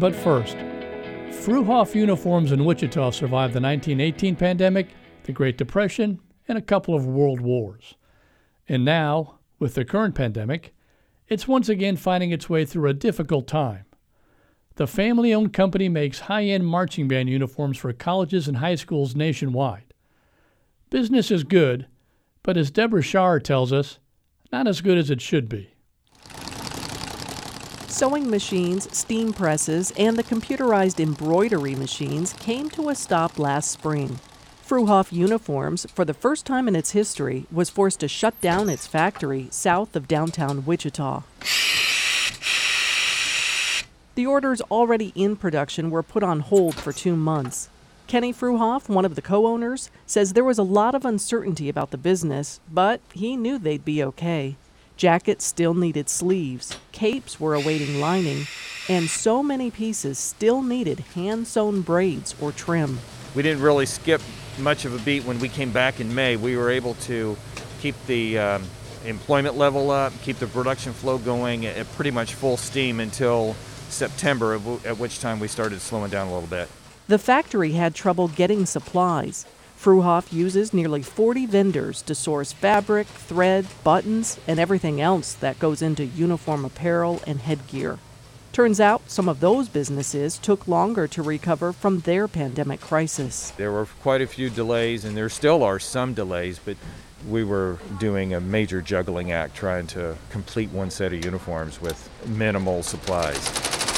But first, Fruhoff Uniforms in Wichita survived the 1918 pandemic, the Great Depression, and a couple of world wars. And now, with the current pandemic, it's once again finding its way through a difficult time. The family-owned company makes high-end marching band uniforms for colleges and high schools nationwide. Business is good, but as Deborah Schar tells us, not as good as it should be. Sewing machines, steam presses, and the computerized embroidery machines came to a stop last spring. Fruhoff Uniforms, for the first time in its history, was forced to shut down its factory south of downtown Wichita. The orders already in production were put on hold for 2 months. Kenny Fruhoff, one of the co-owners, says there was a lot of uncertainty about the business, but he knew they'd be okay. Jackets still needed sleeves, capes were awaiting lining, and so many pieces still needed hand-sewn braids or trim. We didn't really skip much of a beat when we came back in May. We were able to keep the employment level up, keep the production flow going at pretty much full steam until September, at which time we started slowing down a little bit. The factory had trouble getting supplies. Fruhoff uses nearly 40 vendors to source fabric, thread, buttons, and everything else that goes into uniform apparel and headgear. Turns out some of those businesses took longer to recover from their pandemic crisis. There were quite a few delays, and there still are some delays, but we were doing a major juggling act trying to complete one set of uniforms with minimal supplies.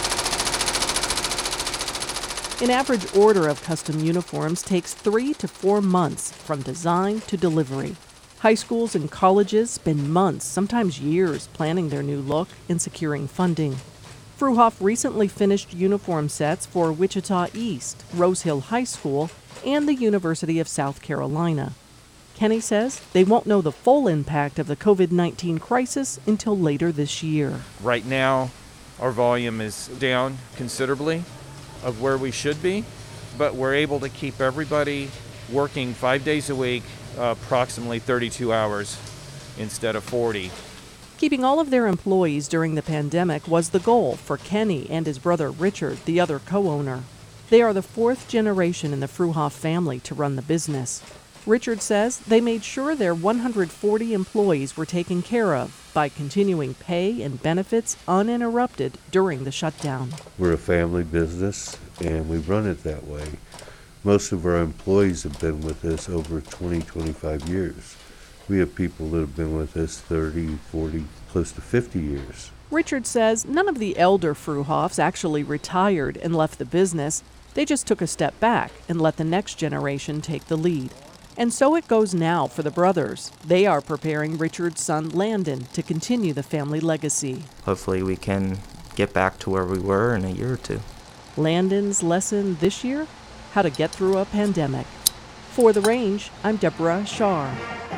An average order of custom uniforms takes 3 to 4 months from design to delivery. High schools and colleges spend months, sometimes years, planning their new look and securing funding. Fruhoff recently finished uniform sets for Wichita East, Rose Hill High School, and the University of South Carolina. Kenny says they won't know the full impact of the COVID-19 crisis until later this year. Right now, our volume is down considerably of where we should be, but we're able to keep everybody working 5 days a week, approximately 32 hours instead of 40. Keeping all of their employees during the pandemic was the goal for Kenny and his brother Richard, the other co-owner. They are the 4th generation in the Fruhoff family to run the business. Richard says they made sure their 140 employees were taken care of by continuing pay and benefits uninterrupted during the shutdown. We're a family business, and we run it that way. Most of our employees have been with us over 20, 25 years. We have people that have been with us 30, 40, close to 50 years. Richard says none of the elder Fruhoffs actually retired and left the business. They just took a step back and let the next generation take the lead. And so it goes now for the brothers. They are preparing Richard's son Landon to continue the family legacy. Hopefully we can get back to where we were in a year or two. Landon's lesson this year? How to get through a pandemic. For The Range, I'm Deborah Schar.